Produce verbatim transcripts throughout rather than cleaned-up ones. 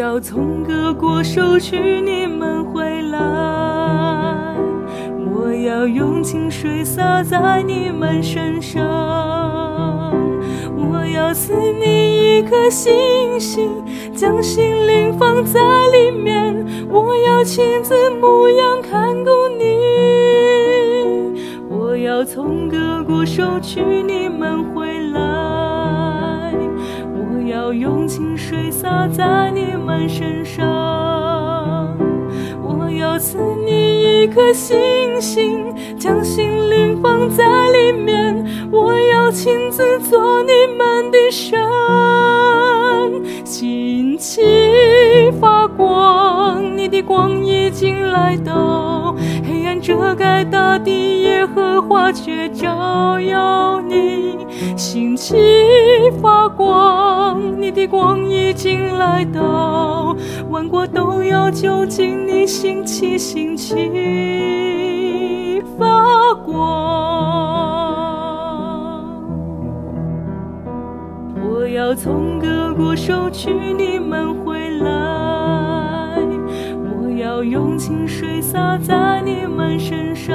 要从各国收取你们回来，我要用清水洒在你们身上，我要赐你一颗星星，将心灵放在里面，我要亲自牧养看顾你，我要从各国收取你们回来，我要用清水洒在你们身上，我要赐你一颗星星，将心灵放在里面，我要亲自做你们的神。星起发光，你的光已经来到，黑暗遮盖大地，耶和华却照耀你。星起发光，你的光已经来到，万国都要就近你。星起星起发光，我要从各国收取你们回来，我要用清水洒在你们身上，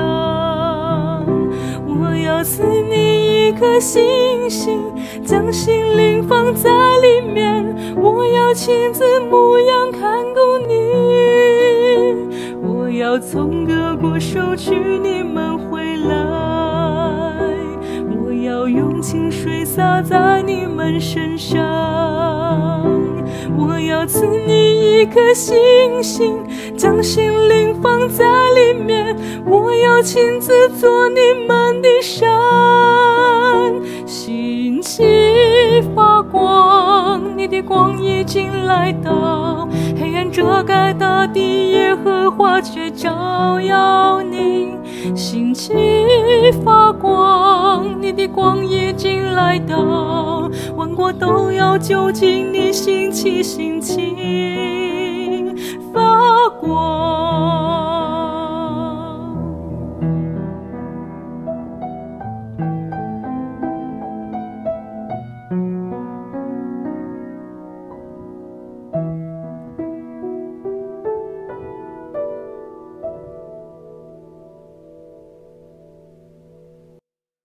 我要赐你一颗星星，将心灵放在里面，我要亲自牧养看顾你，我要从各国收取你们回来，我要用清水洒在你们身上，我要赐你一颗星星，将心灵放在里面，我要亲自做你们的神。星起发光，你的光已经来到，黑暗遮盖大地，耶和华却照耀你。星起发光，你的光已经来到，万国都要就近你。星起星起发光。